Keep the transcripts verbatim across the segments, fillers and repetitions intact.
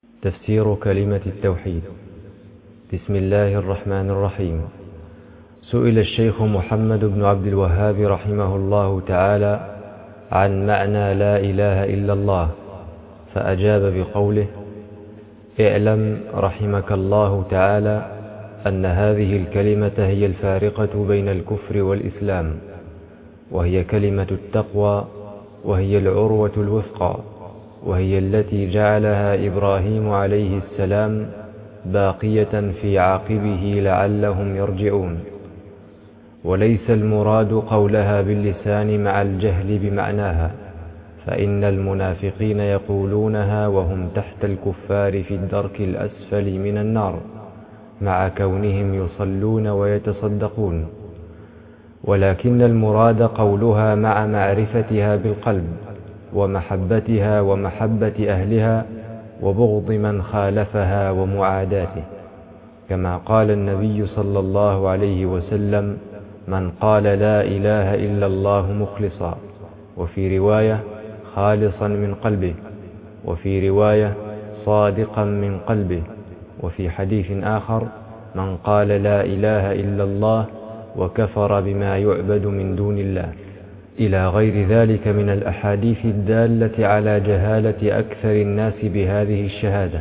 تفسير كلمة التوحيد. بسم الله الرحمن الرحيم. سئل الشيخ محمد بن عبد الوهاب رحمه الله تعالى عن معنى لا إله إلا الله، فأجاب بقوله: اعلم رحمك الله تعالى أن هذه الكلمة هي الفارقة بين الكفر والإسلام، وهي كلمة التقوى، وهي العروة الوثقى، وهي التي جعلها إبراهيم عليه السلام باقية في عاقبه لعلهم يرجعون. وليس المراد قولها باللسان مع الجهل بمعناها، فإن المنافقين يقولونها وهم تحت الكفار في الدرك الأسفل من النار، مع كونهم يصلون ويتصدقون. ولكن المراد قولها مع معرفتها بالقلب، ومحبتها ومحبة أهلها، وبغض من خالفها ومعاداته، كما قال النبي صلى الله عليه وسلم: من قال لا إله إلا الله مخلصا، وفي رواية خالصا من قلبه، وفي رواية صادقا من قلبه، وفي حديث آخر: من قال لا إله إلا الله وكفر بما يعبد من دون الله، إلى غير ذلك من الأحاديث الدالة على جهالة أكثر الناس بهذه الشهادة.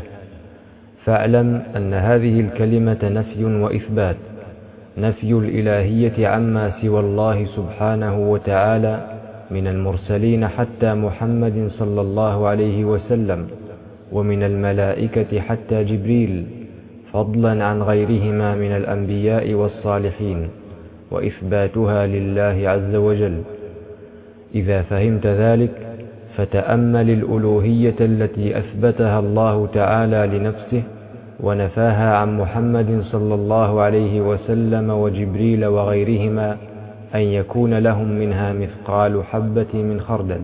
فاعلم أن هذه الكلمة نفي وإثبات، نفي الإلهية عما سوى الله سبحانه وتعالى من المرسلين حتى محمد صلى الله عليه وسلم، ومن الملائكة حتى جبريل، فضلا عن غيرهما من الأنبياء والصالحين، وإثباتها لله عز وجل. إذا فهمت ذلك فتأمل الألوهية التي أثبتها الله تعالى لنفسه ونفاها عن محمد صلى الله عليه وسلم وجبريل وغيرهما أن يكون لهم منها مثقال حبة من خردل.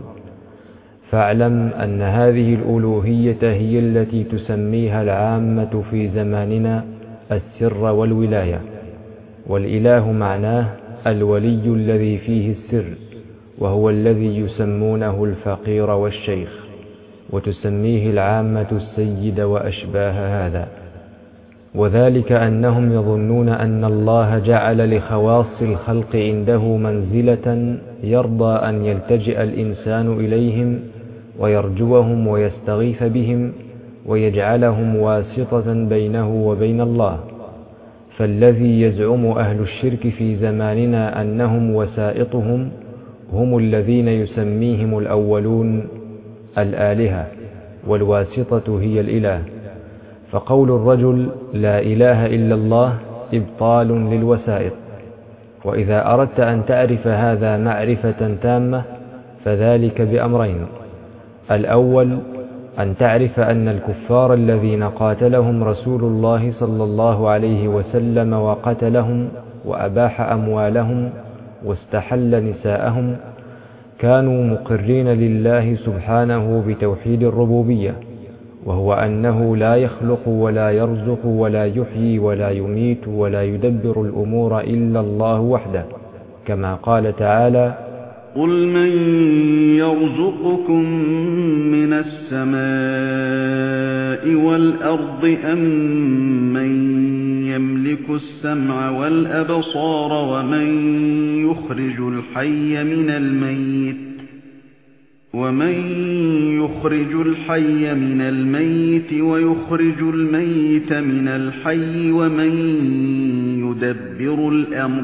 فاعلم أن هذه الألوهية هي التي تسميها العامة في زماننا السر والولاية. والإله معناه الولي الذي فيه السر، وهو الذي يسمونه الفقير والشيخ، وتسميه العامة السيد وأشباه هذا. وذلك أنهم يظنون أن الله جعل لخواص الخلق عنده منزلة يرضى أن يلتجئ الإنسان إليهم ويرجوهم ويستغيث بهم، ويجعلهم واسطة بينه وبين الله. فالذي يزعم أهل الشرك في زماننا أنهم وسائطهم هم الذين يسميهم الأولون الآلهة، والواسطة هي الإله. فقول الرجل لا إله إلا الله إبطال للوسائط. وإذا أردت أن تعرف هذا معرفة تامة فذلك بأمرين: الأول أن تعرف أن الكفار الذين قاتلهم رسول الله صلى الله عليه وسلم وقتلهم وأباح أموالهم واستحل نساءهم كانوا مقرين لله سبحانه بتوحيد الربوبية، وهو أنه لا يخلق ولا يرزق ولا يحيي ولا يميت ولا يدبر الأمور إلا الله وحده، كما قال تعالى: قل من يرزقكم من السماء والأرض أم من يملك السمع والأبصار ومن يخرج الحي من الميت ومن يخرج الحي من الميت ويخرج الميت من الحي ومن يدبر الأمر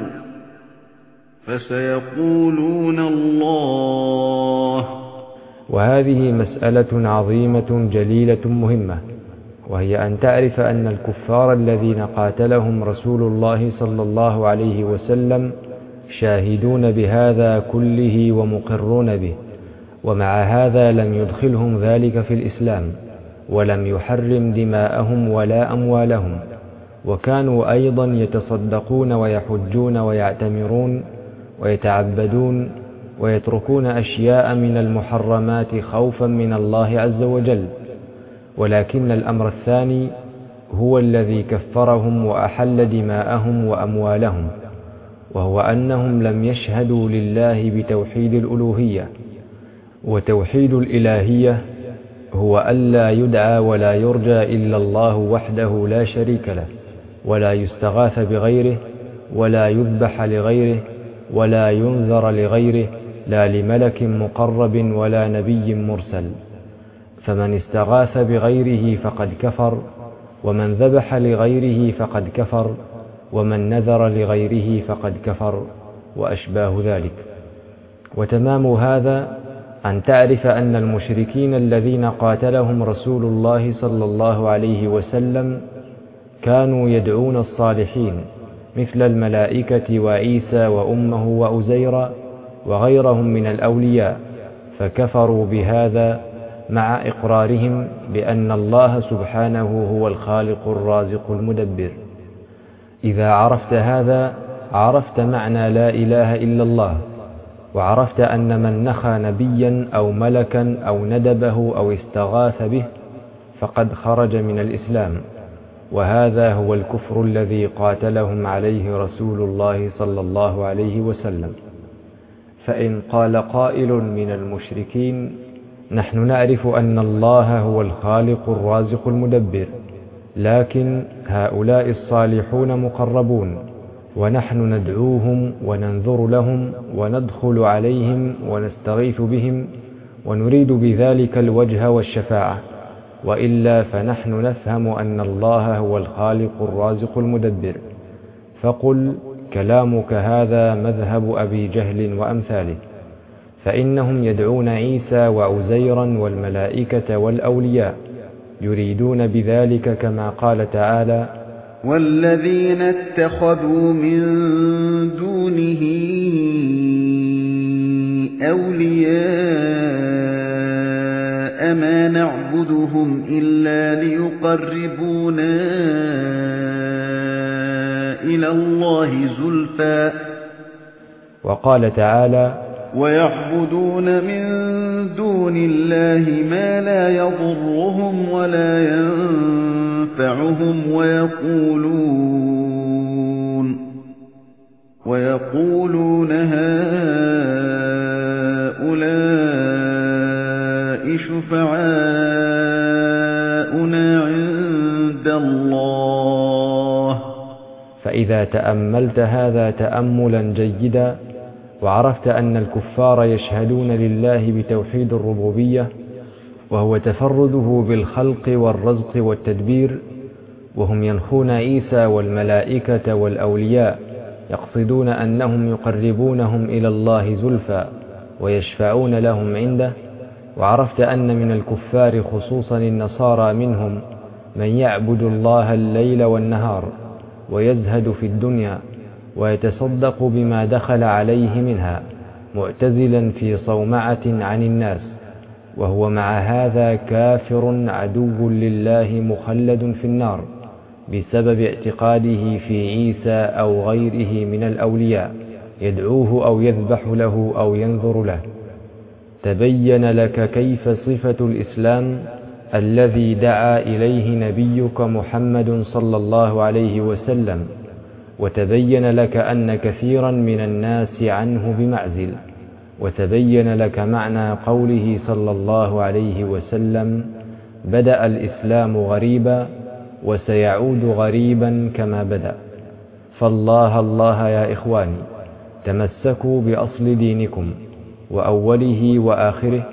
فسيقولون الله. وهذه مسألة عظيمة جليلة مهمة، وهي أن تعرف أن الكفار الذين قاتلهم رسول الله صلى الله عليه وسلم شاهدون بهذا كله ومقرون به، ومع هذا لم يدخلهم ذلك في الإسلام، ولم يحرم دماءهم ولا أموالهم، وكانوا أيضا يتصدقون ويحجون ويعتمرون ويتعبدون ويتركون أشياء من المحرمات خوفا من الله عز وجل. ولكن الأمر الثاني هو الذي كفرهم وأحل دماءهم وأموالهم، وهو أنهم لم يشهدوا لله بتوحيد الألوهية. وتوحيد الإلهية هو ألا يدعى ولا يرجى إلا الله وحده لا شريك له، ولا يستغاث بغيره، ولا يذبح لغيره، ولا ينذر لغيره، لا لملك مقرب ولا نبي مرسل. فمن استغاث بغيره فقد كفر، ومن ذبح لغيره فقد كفر، ومن نذر لغيره فقد كفر، وأشباه ذلك. وتمام هذا أن تعرف أن المشركين الذين قاتلهم رسول الله صلى الله عليه وسلم كانوا يدعون الصالحين مثل الملائكة وعيسى وأمه وأزير وغيرهم من الأولياء، فكفروا بهذا مع إقرارهم بأن الله سبحانه هو الخالق الرازق المدبر. إذا عرفت هذا عرفت معنى لا إله إلا الله، وعرفت أن من نخى نبيا أو ملكا أو ندبه أو استغاث به فقد خرج من الإسلام، وهذا هو الكفر الذي قاتلهم عليه رسول الله صلى الله عليه وسلم. فإن قال قائل من المشركين: نحن نعرف أن الله هو الخالق الرازق المدبر، لكن هؤلاء الصالحون مقربون، ونحن ندعوهم وننذر لهم وندخل عليهم ونستغيث بهم ونريد بذلك الوجه والشفاعة، وإلا فنحن نفهم أن الله هو الخالق الرازق المدبر. فقل: كلامك هذا مذهب أبي جهل وأمثاله، فإنهم يدعون عيسى وعزيرا والملائكة والأولياء، يريدون بذلك كما قال تعالى: والذين اتخذوا من دونه أولياء ما نعبدهم إلا ليقربونا إلى الله زلفى. وقال تعالى: ويعبدون من دون الله ما لا يضرهم ولا ينفعهم، ويقولون ويقولون هؤلاء شفعاؤنا عند الله. فإذا تأملت هذا تأملا جيدا وعرفت أن الكفار يشهدون لله بتوحيد الربوبية، وهو تفرده بالخلق والرزق والتدبير، وهم ينخون عيسى والملائكة والأولياء يقصدون أنهم يقربونهم إلى الله زلفى ويشفعون لهم عنده، وعرفت أن من الكفار خصوصا النصارى منهم من يعبد الله الليل والنهار ويزهد في الدنيا ويتصدق بما دخل عليه منها، معتزلا في صومعة عن الناس، وهو مع هذا كافر عدو لله مخلد في النار بسبب اعتقاده في عيسى أو غيره من الأولياء، يدعوه أو يذبح له أو ينذر له. تبين لك كيف صفة الإسلام الذي دعا إليه نبيك محمد صلى الله عليه وسلم، وتبين لك أن كثيرا من الناس عنه بمعزل، وتبين لك معنى قوله صلى الله عليه وسلم: بدأ الإسلام غريبا وسيعود غريبا كما بدأ. فالله الله يا إخواني، تمسكوا بأصل دينكم وأوله وآخره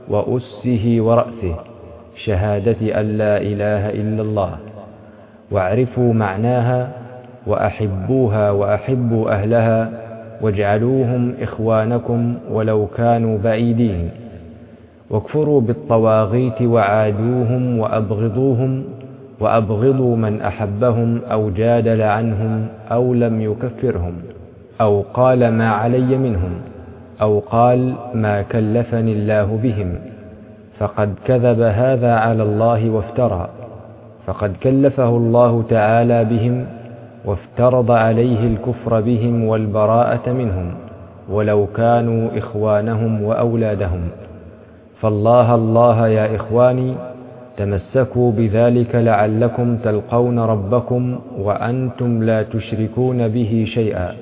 وأسه ورأسه، شهادة أن لا إله إلا الله، واعرفوا معناها وأحبوها وأحبوا أهلها، واجعلوهم إخوانكم ولو كانوا بعيدين، واكفروا بالطواغيت وعادوهم وأبغضوهم، وأبغضوا من أحبهم أو جادل عنهم أو لم يكفرهم أو قال ما علي منهم أو قال ما كلفني الله بهم، فقد كذب هذا على الله وافترى، فقد كلفه الله تعالى بهم وافترض عليه الكفر بهم والبراءة منهم ولو كانوا إخوانهم وأولادهم. فالله الله يا إخواني، تمسكوا بذلك لعلكم تلقون ربكم وأنتم لا تشركون به شيئا.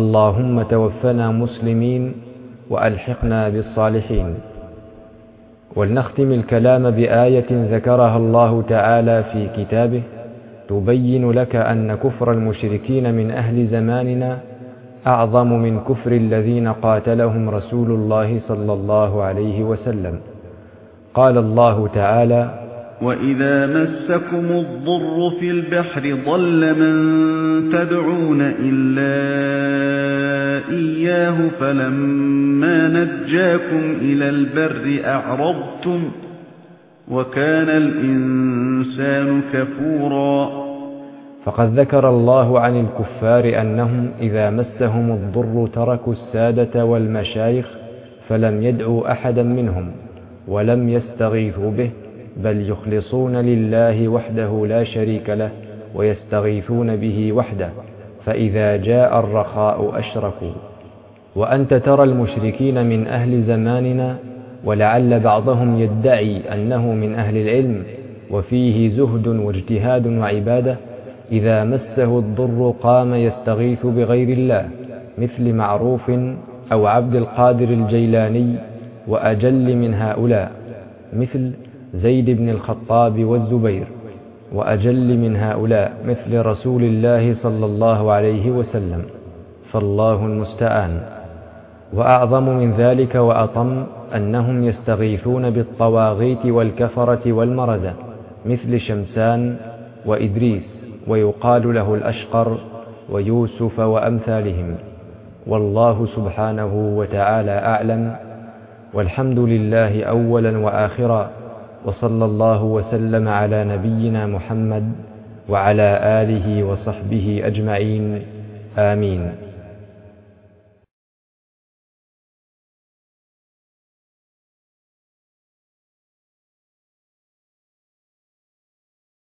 اللهم توفنا مسلمين وألحقنا بالصالحين. ولنختم الكلام بآية ذكرها الله تعالى في كتابه تبين لك أن كفر المشركين من أهل زماننا أعظم من كفر الذين قاتلهم رسول الله صلى الله عليه وسلم. قال الله تعالى: وَإِذَا مَسَّكُمُ الضُّرُّ فِي الْبَحْرِ ضَلَّ مَن تَدْعُونَ إِلَّا إِيَّاهُ فَلَمَّا نَجَّاكُمْ إِلَى الْبَرِّ أَعْرَضْتُمْ وَكَانَ الْإِنسَانُ كَفُورًا. فقد ذكر الله عن الكفار أنهم إذا مسهم الضر تركوا السادة والمشايخ فلم يدعوا أحدا منهم ولم يستغيثوا به، بل يخلصون لله وحده لا شريك له ويستغيثون به وحده، فإذا جاء الرخاء أشركوا. وأنت ترى المشركين من أهل زماننا، ولعل بعضهم يدعي أنه من أهل العلم وفيه زهد واجتهاد وعبادة، إذا مسه الضر قام يستغيث بغير الله مثل معروف أو عبد القادر الجيلاني، وأجل من هؤلاء مثل زيد بن الخطاب والزبير، وأجل من هؤلاء مثل رسول الله صلى الله عليه وسلم، فالله المستعان. وأعظم من ذلك وأطم أنهم يستغيثون بالطواغيت والكفرة والمردة مثل شمسان وإدريس، ويقال له الأشقر ويوسف وأمثالهم. والله سبحانه وتعالى أعلم، والحمد لله أولا وآخرا، وصلى الله وسلم على نبينا محمد وعلى آله وصحبه أجمعين، آمين.